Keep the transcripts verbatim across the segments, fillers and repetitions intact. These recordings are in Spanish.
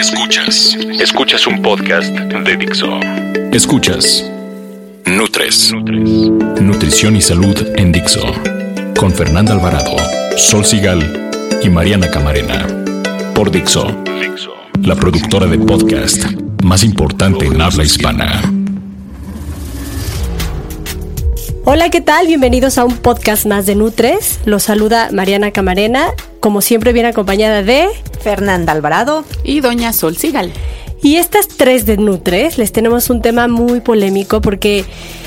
Escuchas, escuchas un podcast de Dixo. Escuchas Nutres, Nutrición y Salud en Dixo, con Fernanda Alvarado, Sol Sigal y Mariana Camarena. Por Dixo, la productora de podcast más importante en habla hispana. Hola, ¿qué tal? Bienvenidos a un podcast más de Nutres. Los saluda Mariana Camarena, como siempre bien acompañada de Fernanda Alvarado y doña Sol Sigal. Y estas tres de Nutres les tenemos un tema muy polémico porque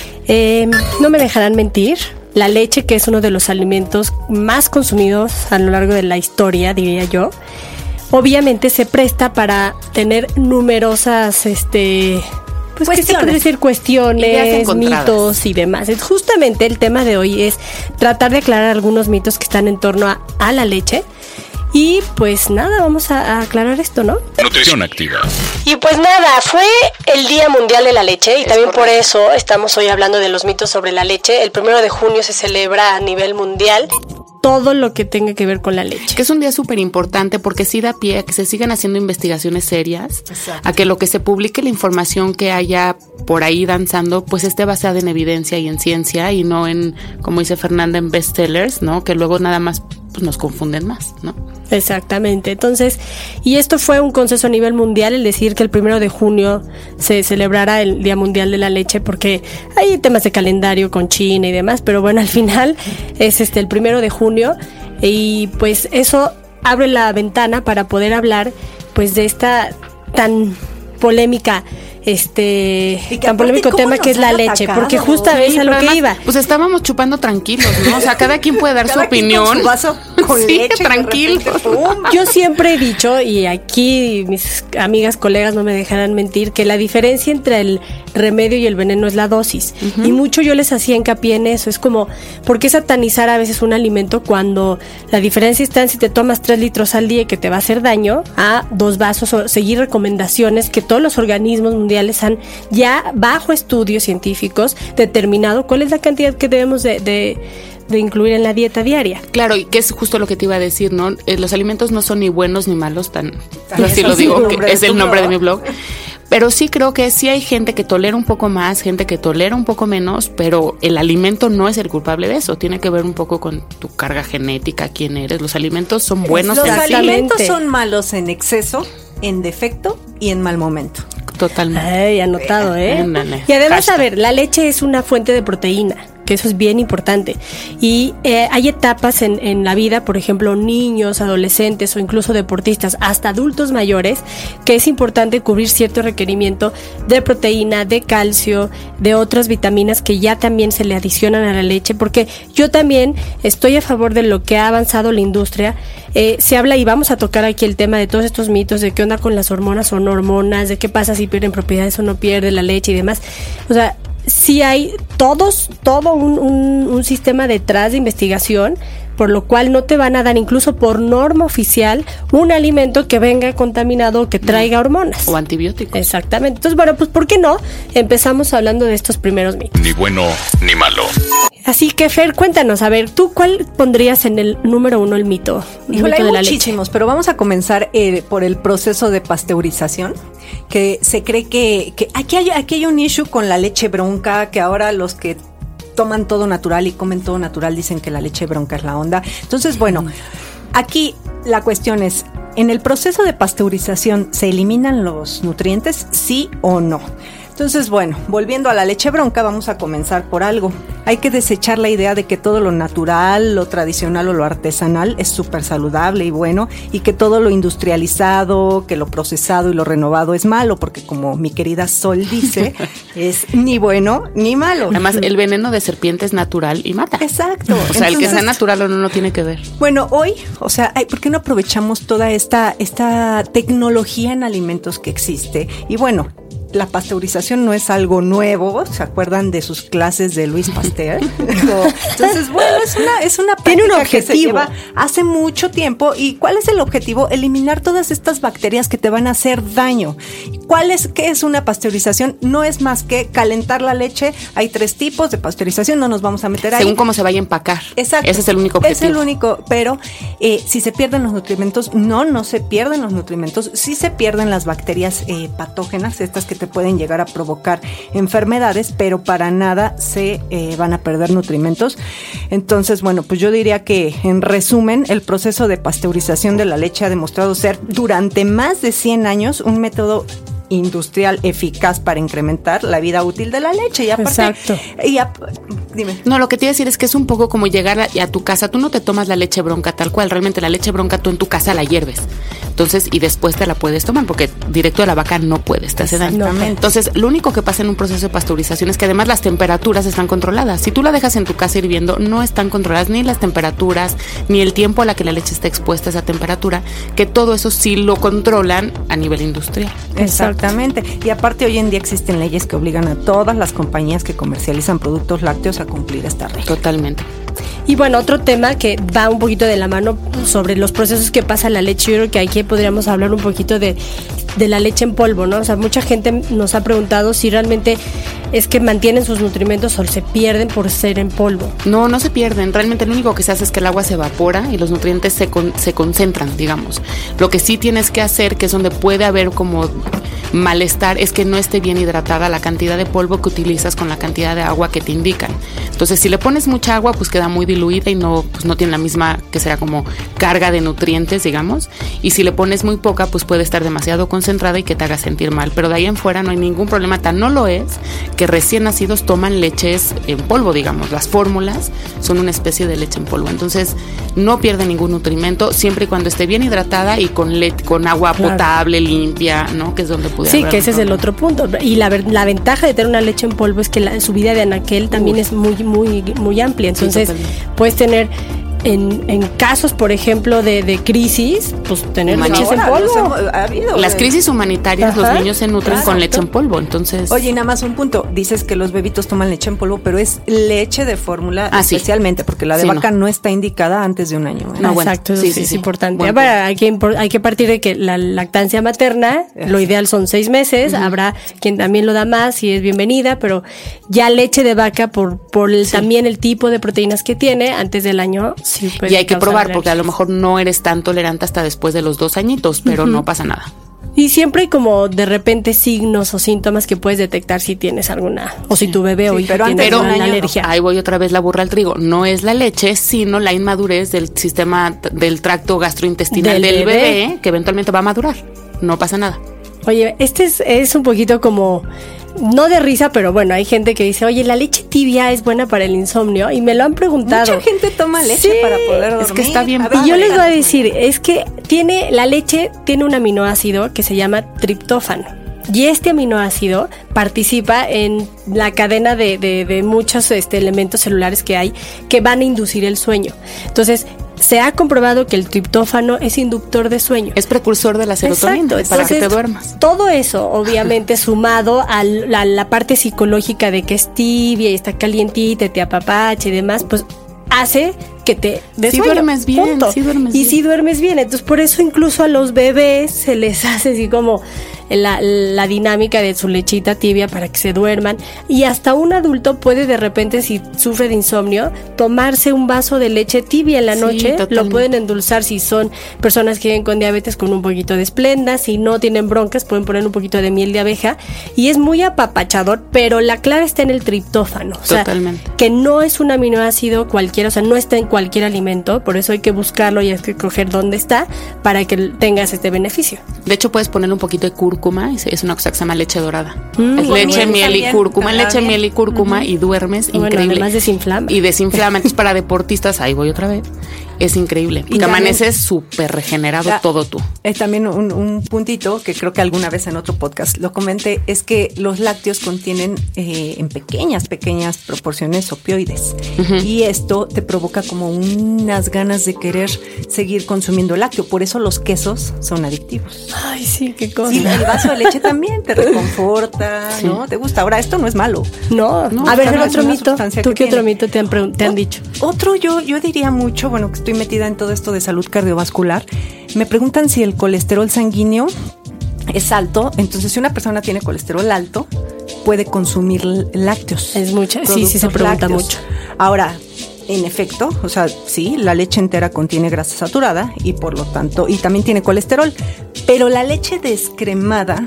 eh, no me dejarán mentir. La leche, que es uno de los alimentos más consumidos a lo largo de la historia, diría yo, obviamente se presta para tener numerosas este pues que se puede decir cuestiones, mitos y demás. Justamente el tema de hoy es tratar de aclarar algunos mitos que están en torno a, a la leche. Y pues nada, vamos a, a aclarar esto, ¿no? Nutrición activa. Y pues nada, fue el Día Mundial de la Leche y es también correcto. Por eso estamos hoy hablando de los mitos sobre la leche. El primero de junio se celebra a nivel mundial todo lo que tenga que ver con la leche. Que es un día súper importante porque sí da pie a que se sigan haciendo investigaciones serias, exacto, a que lo que se publique, la información que haya por ahí danzando, pues esté basada en evidencia y en ciencia y no en, como dice Fernanda, en bestsellers, ¿no? Que luego nada más pues nos confunden más, ¿no? Exactamente. Entonces, y esto fue un consenso a nivel mundial, el decir que el primero de junio se celebrara el Día Mundial de la Leche, porque hay temas de calendario con China y demás, pero bueno, al final es este el primero de junio y pues eso abre la ventana para poder hablar pues de esta tan polémica este tan polémico tema que es la leche, atacado, porque justamente sí, a lo además, que iba. Pues estábamos chupando tranquilos, ¿no? O sea, cada quien puede dar su opinión. Con su vaso con sí, leche, tranquilo. Yo siempre he dicho, y aquí mis amigas, colegas no me dejarán mentir, que la diferencia entre el remedio y el veneno es la dosis. Uh-huh. Y mucho yo les hacía hincapié en eso. Es como, ¿por qué satanizar a veces un alimento cuando la diferencia está en si te tomas tres litros al día y que te va a hacer daño, a dos vasos, o seguir recomendaciones que todos los organismos mundiales han ya bajo estudios científicos determinado cuál es la cantidad que debemos de, de, de incluir en la dieta diaria? Claro, y que es justo lo que te iba a decir, ¿no? Eh, los alimentos no son ni buenos ni malos, tan así lo digo, que es el nombre de mi blog. Pero sí creo que sí hay gente que tolera un poco más, gente que tolera un poco menos, pero el alimento no es el culpable de eso. Tiene que ver un poco con tu carga genética, quién eres. Los alimentos son buenos. Los alimentos son malos en exceso, en defecto y en mal momento. Totalmente. Ay, anotado, ¿eh? Ándale. Y además, Hashtag. a ver, la leche es una fuente de proteína, que eso es bien importante. Y eh, hay etapas en, en la vida, por ejemplo, niños, adolescentes o incluso deportistas, hasta adultos mayores, que es importante cubrir cierto requerimiento de proteína, de calcio, de otras vitaminas que ya también se le adicionan a la leche, porque yo también estoy a favor de lo que ha avanzado la industria. Eh, se habla, y vamos a tocar aquí el tema de todos estos mitos, de qué onda con las hormonas o no hormonas, de qué pasa si pierden propiedades o no pierde la leche y demás. O sea, sí hay todos, todo un, un, un sistema detrás de investigación, por lo cual no te van a dar, incluso por norma oficial, un alimento que venga contaminado o que traiga hormonas. O antibióticos. Exactamente. Entonces, bueno, pues ¿por qué no? Empezamos hablando de estos primeros mitos. Ni bueno ni malo. Así que, Fer, cuéntanos, a ver, ¿tú cuál pondrías en el número uno el mito? El Híjole, mito hay de la muchísimos, leche. Pero vamos a comenzar eh, por el proceso de pasteurización, que se cree que, que aquí, hay, aquí hay un issue con la leche bronca, que ahora los que toman todo natural y comen todo natural dicen que la leche bronca es la onda. Entonces, bueno, aquí la cuestión es, ¿en el proceso de pasteurización se eliminan los nutrientes, sí o no? Entonces, bueno, volviendo a la leche bronca, vamos a comenzar por algo. Hay que desechar la idea de que todo lo natural, lo tradicional o lo artesanal es súper saludable y bueno, y que todo lo industrializado, que lo procesado y lo renovado es malo, porque como mi querida Sol dice, es ni bueno ni malo. Además, el veneno de serpiente es natural y mata. Exacto. O sea, entonces, el que sea natural o no, no tiene que ver. Bueno, hoy, o sea, ¿por qué no aprovechamos toda esta, esta tecnología en alimentos que existe? Y bueno, la pasteurización no es algo nuevo, ¿se acuerdan de sus clases de Louis Pasteur? Entonces, bueno, es una, es una práctica Tiene un objetivo. que se lleva hace mucho tiempo. ¿Y cuál es el objetivo? Eliminar todas estas bacterias que te van a hacer daño. ¿Cuál es, qué es una pasteurización? No es más que calentar la leche. Hay tres tipos de pasteurización, no nos vamos a meter ahí. Según cómo se vaya a empacar. Exacto. Ese es el único objetivo. Es el único, pero eh, si se pierden los nutrimentos, no, no se pierden los nutrimentos, sí se pierden las bacterias eh, patógenas, estas que te pueden llegar a provocar enfermedades, pero para nada se eh, van a perder nutrimentos. Entonces, bueno, pues yo diría que, en resumen, el proceso de pasteurización de la leche ha demostrado ser durante más de cien años un método industrial eficaz para incrementar la vida útil de la leche. Y aparte, exacto. Y a, dime. No, lo que te iba a decir es que es un poco como llegar a, a tu casa. Tú no te tomas la leche bronca tal cual. Realmente la leche bronca tú en tu casa la hierves. Entonces, y después te la puedes tomar, porque directo de la vaca no puedes, te hace daño. Entonces, lo único que pasa en un proceso de pasteurización es que además las temperaturas están controladas. Si tú la dejas en tu casa hirviendo, no están controladas ni las temperaturas, ni el tiempo a la que la leche está expuesta a esa temperatura, que todo eso sí lo controlan a nivel industrial. Exactamente. Y aparte, hoy en día existen leyes que obligan a todas las compañías que comercializan productos lácteos a cumplir esta regla. Totalmente. Y bueno, otro tema que va un poquito de la mano sobre los procesos que pasa la leche, yo creo que aquí podríamos hablar un poquito de, de la leche en polvo, ¿no? O sea, mucha gente nos ha preguntado si realmente es que mantienen sus nutrimentos o se pierden por ser en polvo. No, no se pierden. Realmente lo único que se hace es que el agua se evapora y los nutrientes se, con, se concentran, digamos. Lo que sí tienes que hacer, que es donde puede haber como malestar, es que no esté bien hidratada la cantidad de polvo que utilizas con la cantidad de agua que te indican. Entonces, si le pones mucha agua, pues queda muy diluida y no, pues no tiene la misma, que será como carga de nutrientes, digamos. Y si le pones muy poca, pues puede estar demasiado concentrada y que te haga sentir mal. Pero de ahí en fuera no hay ningún problema. Tan no lo es que recién nacidos toman leches en polvo, digamos. Las fórmulas son una especie de leche en polvo. Entonces, no pierde ningún nutrimento siempre y cuando esté bien hidratada y con, le- con agua claro. potable, limpia, ¿no? Que es donde puede Sí, que ese es el otro punto. Y la, la ventaja de tener una leche en polvo es que la, su vida de anaquel también Uy. es muy, muy, muy amplia. Entonces, sí, puedes tener en, en casos, por ejemplo, de, de crisis, pues tener leche en polvo. Hemos, ha habido, Las crisis humanitarias, Ajá. los niños se nutren claro. con leche en polvo, entonces... Oye, y nada más un punto, dices que los bebitos toman leche en polvo, pero es leche de fórmula ah, especialmente, sí. porque la de sí, vaca no. no está indicada antes de un año. ¿eh? No, bueno, Exacto, sí, sí, sí, es sí. importante. Bueno, bueno, hay, que, hay que partir de que la lactancia materna, Ajá. lo ideal son seis meses, uh-huh. habrá quien también lo da más y es bienvenida, pero ya leche de vaca, por, por el, sí. también el tipo de proteínas que tiene, antes del año, sí puede Y hay que probar, porque a lo mejor no eres tan tolerante hasta después de los dos añitos, pero uh-huh. no pasa nada. Y siempre hay como de repente signos o síntomas que puedes detectar si tienes alguna, o si tu bebé sí, o hijo tiene pero, alguna alergia. Ahí voy otra vez la burra al trigo. No es la leche, sino la inmadurez del sistema del tracto gastrointestinal del, del bebé. bebé, que eventualmente va a madurar. No pasa nada. Oye, este es, es un poquito como... No de risa, pero bueno, hay gente que dice, oye, la leche tibia es buena para el insomnio, y me lo han preguntado. Mucha gente toma leche sí, para poder dormir. Es que está bien. Y yo les voy a decir, es que tiene, la leche tiene un aminoácido que se llama triptófano. Y este aminoácido participa en la cadena de, de, de muchos este, elementos celulares que hay que van a inducir el sueño. Entonces, se ha comprobado que el triptófano es inductor de sueño. Es precursor de la serotonina. Exacto, para entonces, que te duermas. Todo eso, obviamente, sumado a la, la parte psicológica de que es tibia y está calientita, te apapacha y demás, pues hace que te des sí sueño, duermes bien, punto. sí duermes y bien. sí duermes bien. Entonces, por eso incluso a los bebés se les hace así como la, la dinámica de su lechita tibia para que se duerman. Y hasta un adulto puede de repente, si sufre de insomnio, tomarse un vaso de leche tibia en la noche. Sí, lo pueden endulzar si son personas que viven con diabetes con un poquito de esplenda. Si no tienen broncas, pueden poner un poquito de miel de abeja. Y es muy apapachador, pero la clave está en el triptófano. O Totalmente. sea, que no es un aminoácido cualquiera, o sea, no está en cualquier alimento. Por eso hay que buscarlo y hay que coger dónde está para que tengas este beneficio. De hecho, puedes ponerle un poquito de cúrcuma, es una cosa que se llama leche dorada. Mm, es leche, miel también, y cúrcuma, leche, bien. miel y cúrcuma uh-huh. y duermes bueno, increíble. Además desinflama. Y desinflama, entonces para deportistas, ahí voy otra vez. es increíble. Porque amaneces súper regenerado ya, todo tú. Es también un, un puntito que creo que alguna vez en otro podcast lo comenté, es que los lácteos contienen eh, en pequeñas, pequeñas proporciones opioides. Uh-huh. Y esto te provoca como unas ganas de querer seguir consumiendo lácteo. Por eso los quesos son adictivos. Ay, sí, qué cosa. Sí, el vaso de leche también te reconforta, sí. ¿no? Te gusta. Ahora, esto no es malo. No, no. A ver, el otro mito. ¿Tú qué tiene. otro mito te han, te han dicho? Otro, yo, yo diría mucho, bueno, que estoy metida en todo esto de salud cardiovascular. Me preguntan si el colesterol sanguíneo es alto. Entonces, si una persona tiene colesterol alto, puede consumir lácteos. Es mucho, sí, sí se pregunta lácteos. mucho. Ahora, en efecto, o sea, sí, la leche entera contiene grasa saturada y por lo tanto, y también tiene colesterol, pero la leche descremada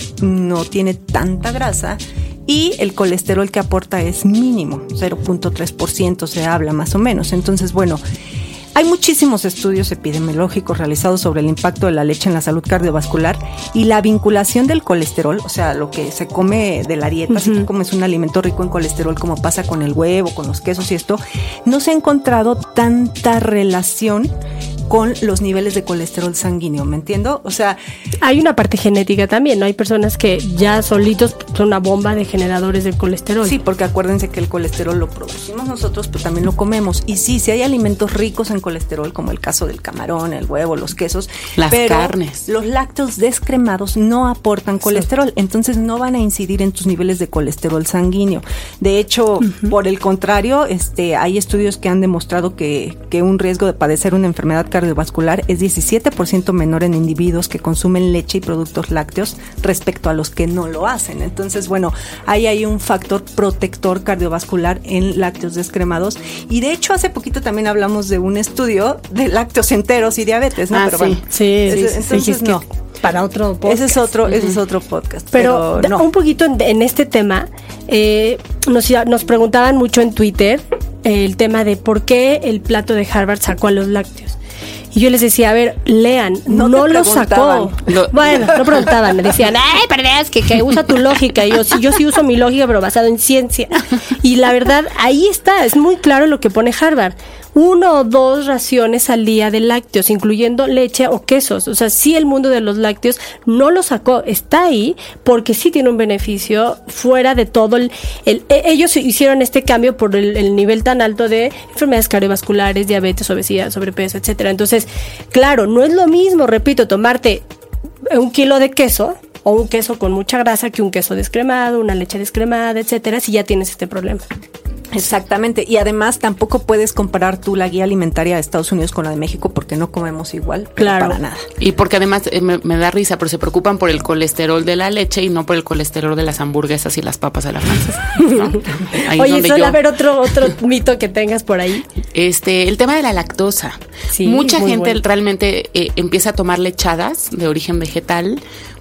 no tiene tanta grasa y el colesterol que aporta es mínimo, cero punto tres por ciento se habla más o menos. Entonces, bueno, hay muchísimos estudios epidemiológicos realizados sobre el impacto de la leche en la salud cardiovascular y la vinculación del colesterol, o sea, lo que se come de la dieta, uh-huh. si tú comes un alimento rico en colesterol como pasa con el huevo, con los quesos y esto, no se ha encontrado tanta relación con los niveles de colesterol sanguíneo, ¿me entiendo? O sea, hay una parte genética también, ¿no? Hay personas que ya solitos son una bomba de generadores de colesterol. Sí, porque acuérdense que el colesterol lo producimos nosotros, pero también lo comemos. Y sí, sí hay alimentos ricos en colesterol, como el caso del camarón, el huevo, los quesos. Las pero carnes. Los lácteos descremados no aportan colesterol, sí. entonces no van a incidir en tus niveles de colesterol sanguíneo. De hecho, uh-huh. por el contrario, este, hay estudios que han demostrado que, que un riesgo de padecer una enfermedad cardiovascular es diecisiete por ciento menor en individuos que consumen leche y productos lácteos respecto a los que no lo hacen. Entonces, bueno, ahí hay un factor protector cardiovascular en lácteos descremados. Y de hecho, hace poquito también hablamos de un estudio de lácteos enteros y diabetes, ¿no? Ah, pero sí, bueno, sí, ese, sí, entonces sí, no. Para otro podcast. Ese es otro, uh-huh. ese es otro podcast. Pero, pero no. un poquito en, en este tema, eh, nos, nos preguntaban mucho en Twitter eh, el tema de por qué el plato de Harvard sacó a los lácteos. Y yo les decía, a ver, lean, no, no lo sacó. Lo, bueno, no preguntaban, me decían, ay, perdés, que, que usa tu lógica. Y yo, sí, yo sí uso mi lógica, pero basado en ciencia. Y la verdad, ahí está, es muy claro lo que pone Harvard. Uno o dos raciones al día de lácteos, incluyendo leche o quesos. O sea, sí el mundo de los lácteos no lo sacó, está ahí porque sí tiene un beneficio fuera de todo. El, el, ellos hicieron este cambio por el, el nivel tan alto de enfermedades cardiovasculares, diabetes, obesidad, sobrepeso, etcétera. Entonces, claro, no es lo mismo, repito, tomarte un kilo de queso o un queso con mucha grasa que un queso descremado, una leche descremada, etcétera, si ya tienes este problema. Exactamente, y además tampoco puedes comparar tú la guía alimentaria de Estados Unidos con la de México porque no comemos igual, claro, para nada. Y porque además eh, me, me da risa, pero se preocupan por el colesterol de la leche y no por el colesterol de las hamburguesas y las papas a la francesa, ¿no? Oye, solo yo... a ver otro otro mito que tengas por ahí. Este, el tema de la lactosa. Sí, mucha gente bueno. realmente eh, empieza a tomar lechadas de origen vegetal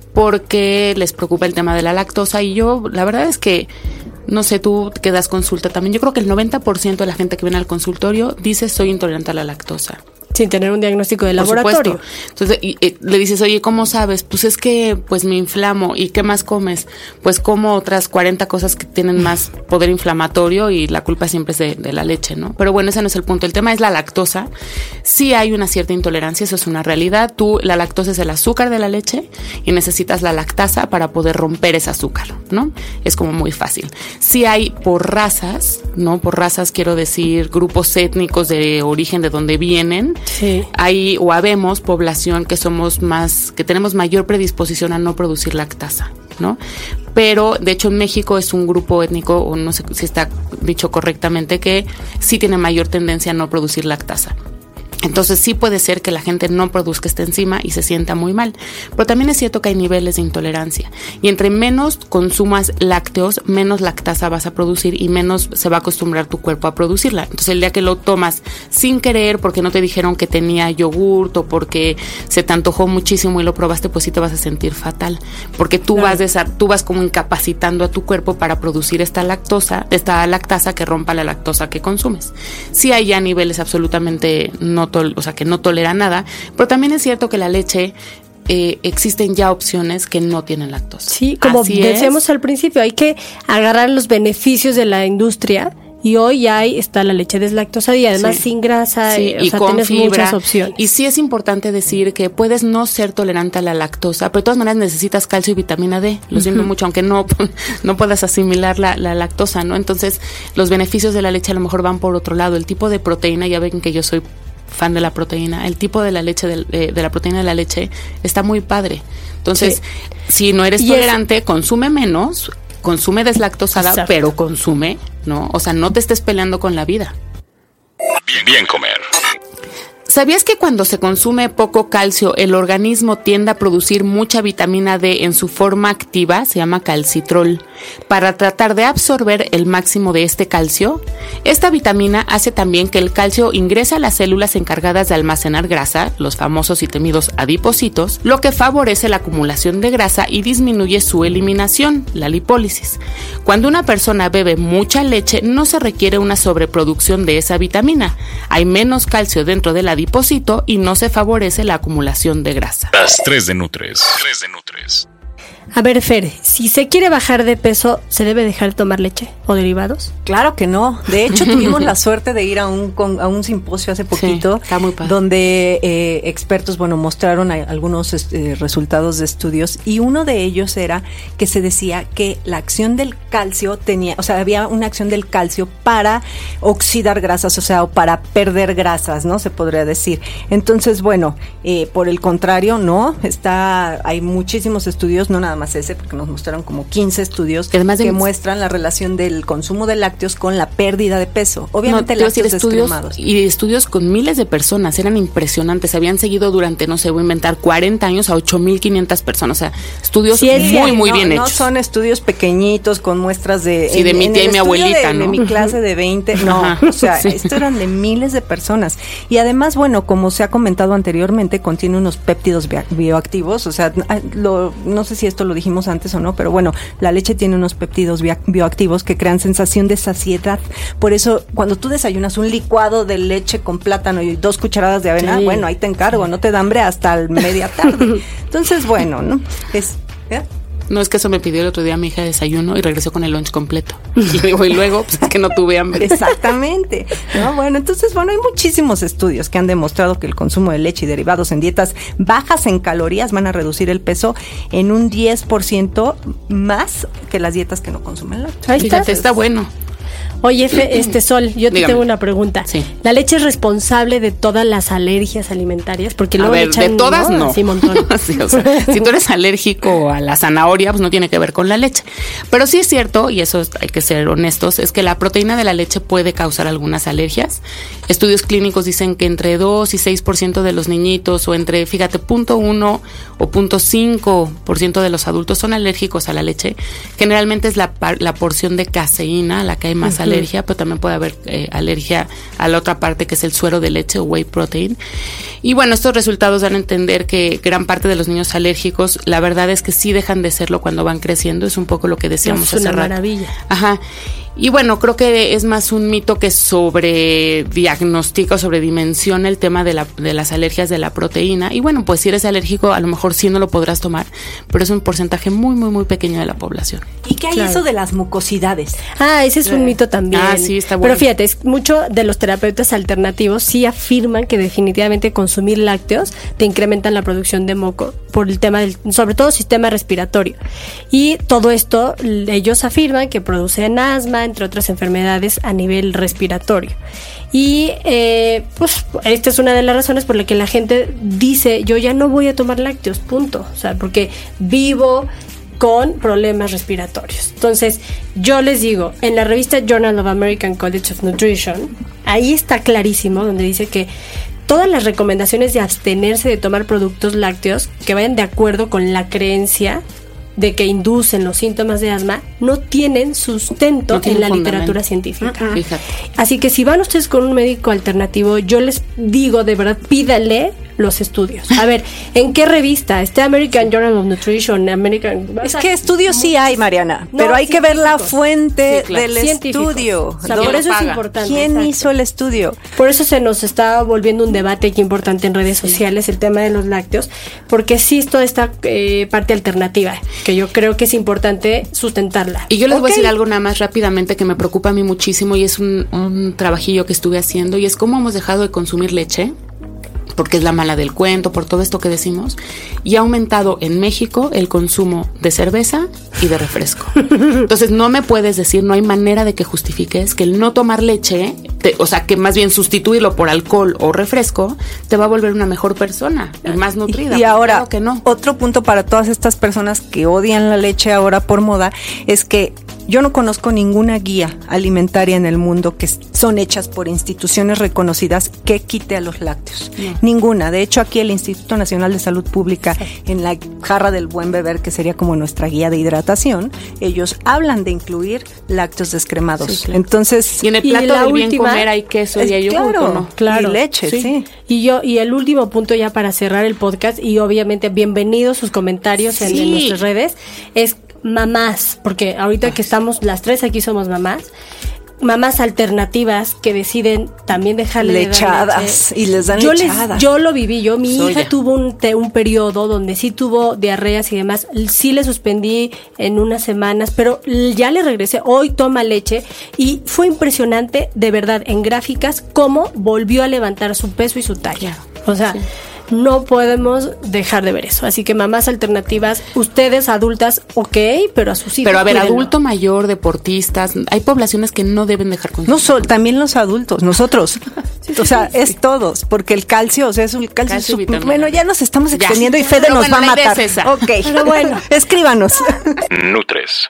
porque les preocupa el tema de la lactosa y yo, la verdad es que no sé, tú que das consulta también. Yo creo que el noventa por ciento de la gente que viene al consultorio dice soy intolerante a la lactosa. Sin tener un diagnóstico de laboratorio. Entonces y, y, le dices, oye, ¿cómo sabes? Pues es que pues me inflamo. ¿Y qué más comes? Pues como otras cuarenta cosas que tienen más poder inflamatorio y la culpa siempre es de, de la leche, ¿no? Pero bueno, ese no es el punto. El tema es la lactosa. Sí hay una cierta intolerancia, eso es una realidad. Tú, la lactosa es el azúcar de la leche y necesitas la lactasa para poder romper ese azúcar, ¿no? Es como muy fácil. Sí hay por razas, ¿no? Por razas quiero decir grupos étnicos de origen de donde vienen. Sí. Hay o habemos población que somos más, que tenemos mayor predisposición a no producir lactasa, ¿no? Pero de hecho en México es un grupo étnico, o no sé si está dicho correctamente, que sí tiene mayor tendencia a no producir lactasa. Entonces sí puede ser que la gente no produzca esta enzima y se sienta muy mal. Pero también es cierto que hay niveles de intolerancia. Y entre menos consumas lácteos, menos lactasa vas a producir y menos se va a acostumbrar tu cuerpo a producirla. Entonces el día que lo tomas sin querer, porque no te dijeron que tenía yogurt o porque se te antojó muchísimo y lo probaste, pues sí te vas a sentir fatal. Porque tú, claro. vas, desa- tú vas como incapacitando a tu cuerpo para producir esta lactosa, esta lactasa que rompa la lactosa que consumes. Sí hay ya niveles absolutamente no o sea, que no tolera nada, pero también es cierto que la leche eh, existen ya opciones que no tienen lactosa. Sí, como Así decíamos es. al principio, hay que agarrar los beneficios de la industria Y hoy hay, está la leche deslactosada y además sí. sin grasa, sí, o y sea, con tienes fibra. Muchas opciones. Y sí es importante decir que puedes no ser tolerante a la lactosa, pero de todas maneras necesitas calcio y vitamina D, lo uh-huh. siento mucho, aunque no, no puedas asimilar la, la lactosa, ¿no? Entonces, los beneficios de la leche a lo mejor van por otro lado. El tipo de proteína, ya ven que yo soy fan de la proteína, el tipo de la leche, de, de, de la proteína de la leche está muy padre. Entonces, sí. si no eres y tolerante, es... consume menos, consume deslactosada, Exacto. pero consume, ¿no? O sea, no te estés peleando con la vida. Bien, bien comer. ¿Sabías que cuando se consume poco calcio, el organismo tiende a producir mucha vitamina D en su forma activa, se llama calcitrol, para tratar de absorber el máximo de este calcio? Esta vitamina hace también que el calcio ingrese a las células encargadas de almacenar grasa, los famosos y temidos adipocitos, lo que favorece la acumulación de grasa y disminuye su eliminación, la lipólisis. Cuando una persona bebe mucha leche, no se requiere una sobreproducción de esa vitamina. Hay menos calcio dentro de la adipocito y no se favorece la acumulación de grasa. Las tres de Nutres. Tres de Nutres. A ver, Fer, si se quiere bajar de peso, ¿se debe dejar de tomar leche o derivados? Claro que no. De hecho, tuvimos la suerte de ir a un a un simposio hace poquito, sí, está muy padre. Donde eh, expertos, bueno, mostraron a, algunos eh, resultados de estudios y uno de ellos era que se decía que la acción del calcio tenía, o sea, había una acción del calcio para oxidar grasas, o sea, o para perder grasas, ¿no? Se podría decir. Entonces, bueno, eh, por el contrario, no. Está, hay muchísimos estudios, no nada más ese, porque nos mostraron como quince estudios que, de... que muestran la relación del consumo de lácteos con la pérdida de peso. Obviamente, no, lácteos estudios descremados. Y estudios con miles de personas, eran impresionantes. Habían seguido durante, no sé, voy a inventar, cuarenta años a ocho mil quinientas personas. O sea, estudios sí, muy, muy no, bien no hechos. No son estudios pequeñitos con muestras de... Sí, en, de mi tía y mi abuelita, de, ¿no? de mi clase de veinte, no, Ajá, o sea, sí. esto eran de miles de personas. Y además, bueno, como se ha comentado anteriormente, contiene unos péptidos bioactivos, o sea, lo, no sé si esto lo dijimos antes o no, pero bueno, la leche tiene unos péptidos bioactivos que crean sensación de saciedad. Por eso, cuando tú desayunas un licuado de leche con plátano y dos cucharadas de avena, sí. bueno, ahí te encargo, no te da hambre hasta media tarde. Entonces, bueno, ¿no? Es... ¿eh? No, es que eso me pidió el otro día mi hija de desayuno y regresó con el lunch completo. Y digo, y luego, pues es que no tuve hambre. Exactamente. No, bueno, entonces, bueno, hay muchísimos estudios que han demostrado que el consumo de leche y derivados en dietas bajas en calorías van a reducir el peso en un diez por ciento más que las dietas que no consumen lácteos. Ahí está, está bueno. Oye, Fe, este Sol, yo te Dígame. tengo una pregunta. Sí. ¿La leche es responsable de todas las alergias alimentarias? Porque luego a ver, le echan, de todas no. no. Así montón. Sí, o sea, si tú eres alérgico a la zanahoria, pues no tiene que ver con la leche. Pero sí es cierto, y eso hay que ser honestos, es que la proteína de la leche puede causar algunas alergias. Estudios clínicos dicen que entre dos y seis por ciento de los niñitos, o entre, fíjate, punto uno o punto cinco por ciento de los adultos son alérgicos a la leche. Generalmente es la, la porción de caseína la que hay más uh-huh. alergia, pero también puede haber eh, alergia a la otra parte que es el suero de leche o whey protein. Y bueno, estos resultados dan a entender que gran parte de los niños alérgicos, la verdad es que sí dejan de serlo cuando van creciendo, es un poco lo que decíamos hace rato. Es una maravilla. Ajá. Y bueno, creo que es más un mito que sobre diagnostica o sobredimensiona el tema de, la, de las alergias de la proteína. Y bueno, pues si eres alérgico, a lo mejor sí no lo podrás tomar, pero es un porcentaje muy, muy, muy pequeño de la población. ¿Y qué hay claro. eso de las mucosidades? Ah, ese es un mito también. Ah, sí, está bueno. Pero fíjate, es, mucho de los terapeutas alternativos sí afirman que definitivamente consumir lácteos te incrementan la producción de moco por el tema del, sobre todo, sistema respiratorio. Y todo esto, ellos afirman que producen asma, entre otras enfermedades a nivel respiratorio. Y eh, pues esta es una de las razones por la que la gente dice, yo ya no voy a tomar lácteos, punto. O sea, porque vivo con problemas respiratorios. Entonces, yo les digo, en la revista Journal of American College of Nutrition, ahí está clarísimo donde dice que todas las recomendaciones de abstenerse de tomar productos lácteos que vayan de acuerdo con la creencia de que inducen los síntomas de asma no tienen sustento no tiene en la fundamento. Literatura científica. Uh-uh. Así que si van ustedes con un médico alternativo, yo les digo de verdad, pídale los estudios. A ver, ¿en qué revista? Este American Journal of Nutrition, American... Es que estudios sí hay, Mariana, no, pero hay que ver la fuente sí, claro. del estudio. O sea, por eso es importante. ¿Quién exacto. hizo el estudio? Por eso se nos está volviendo un debate aquí importante en redes sí. sociales, el tema de los lácteos, porque sí es toda esta eh, parte alternativa, que yo creo que es importante sustentarla. Y yo les okay. voy a decir algo nada más rápidamente que me preocupa a mí muchísimo y es un, un trabajillo que estuve haciendo y es cómo hemos dejado de consumir leche porque es la mala del cuento, por todo esto que decimos, y ha aumentado en México el consumo de cerveza y de refresco. Entonces no me puedes decir, no hay manera de que justifiques que el no tomar leche, te, o sea, que más bien sustituirlo por alcohol o refresco, te va a volver una mejor persona y más nutrida. Y, y ahora, claro que no. Otro punto para todas estas personas que odian la leche ahora por moda, es que yo no conozco ninguna guía alimentaria en el mundo que son hechas por instituciones reconocidas que quite a los lácteos. No. Ninguna. De hecho, aquí el Instituto Nacional de Salud Pública, sí. en la jarra del buen beber, que sería como nuestra guía de hidratación, ellos hablan de incluir lácteos descremados. Sí, claro. Entonces, y en el plato del bien comer hay queso y hay yogur, claro, ¿no? Claro. Y leche, sí. sí. Y yo y el último punto ya para cerrar el podcast, y obviamente bienvenidos sus comentarios sí. en, en nuestras redes, es mamás, porque ahorita que estamos las tres aquí somos mamás, mamás alternativas que deciden también dejarle lechadas de y les dan yo lechadas. Les, yo lo viví, yo mi Soya. hija tuvo un, te, un periodo donde sí tuvo diarreas y demás, sí le suspendí en unas semanas, pero ya le regresé, hoy toma leche y fue impresionante de verdad en gráficas cómo volvió a levantar su peso y su talla, o sea, sí. No podemos dejar de ver eso. Así que mamás alternativas, ustedes adultas, ok, pero a sus hijos. Pero a ver, cuídenlo. Adulto mayor, deportistas, hay poblaciones que no deben dejar consumir. No solo, también los adultos, nosotros. Sí, o sea, sí, es sí. todos, porque el calcio, o sea, es un calcio, calcio super, bueno, ya nos estamos extendiendo ya. Y Fede pero nos bueno, va a matar. Es esa. Ok, pero bueno, escríbanos. Nutres.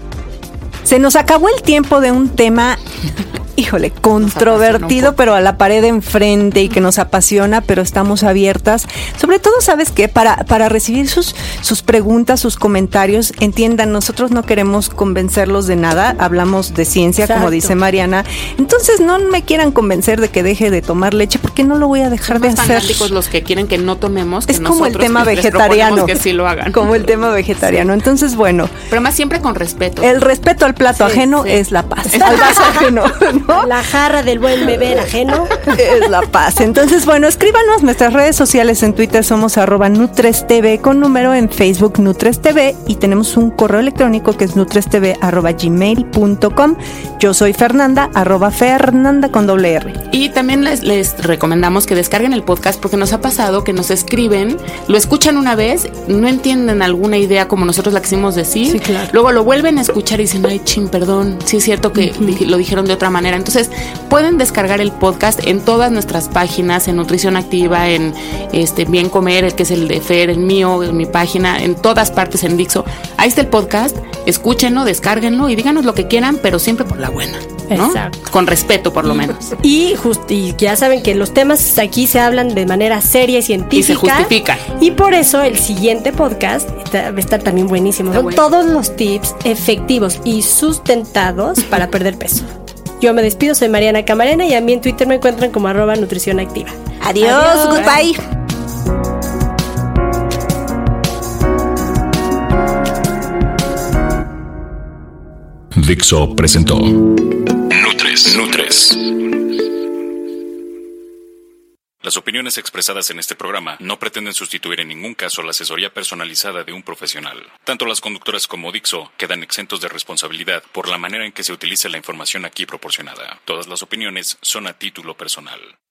Se nos acabó el tiempo de un tema, híjole, controvertido, pero a la pared enfrente y que nos apasiona, pero estamos abiertas. Sobre todo, ¿sabes qué? Para, para recibir sus, sus preguntas, sus comentarios, entiendan, nosotros no queremos convencerlos de nada, hablamos de ciencia, exacto. Como dice Mariana. Entonces, no me quieran convencer de que deje de tomar leche, porque no lo voy a dejar Son de más hacer. Fanáticos los que quieren que no tomemos, que es como el tema vegetariano. Que sí lo hagan. Como el tema vegetariano. Sí. Entonces, bueno. Pero más siempre con respeto. El respeto al plato sí, ajeno sí. es la paz. Al vaso ajeno, ¿no? La jarra del buen beber ajeno es la paz. Entonces, bueno, escríbanos nuestras redes sociales. En Twitter somos arroba NutresTV con número, en Facebook NutresTV, y tenemos un correo electrónico que es nutrestv arroba gmail punto com. Yo soy Fernanda, arroba Fernanda con doble R. Y también les, les recomendamos que descarguen el podcast, porque nos ha pasado que nos escriben, lo escuchan una vez, no entienden alguna idea como nosotros la quisimos decir, sí, claro. Luego lo vuelven a escuchar y dicen, ay, chin, perdón, sí es cierto que uh-huh. di- lo dijeron de otra manera. Entonces, pueden descargar el podcast en todas nuestras páginas, en Nutrición Activa, en este Bien Comer, el que es el de Fer, el mío, en mi página, en todas partes, en Dixo. Ahí está el podcast, escúchenlo, descárguenlo y díganos lo que quieran, pero siempre por la buena, ¿no? Exacto. Con respeto, por lo menos. Y, just, y ya saben que los temas aquí se hablan de manera seria y científica. Y se justifican. Y por eso el siguiente podcast está, va a estar también buenísimo. Está Son bueno. Todos los tips efectivos y sustentados para perder peso. Yo me despido, soy Mariana Camarena y a mí en Twitter me encuentran como arroba Nutrición Activa. Adiós, Adiós. Goodbye. Dixo presentó Nutres. Nutres. Las opiniones expresadas en este programa no pretenden sustituir en ningún caso la asesoría personalizada de un profesional. Tanto las conductoras como Dixo quedan exentos de responsabilidad por la manera en que se utilice la información aquí proporcionada. Todas las opiniones son a título personal.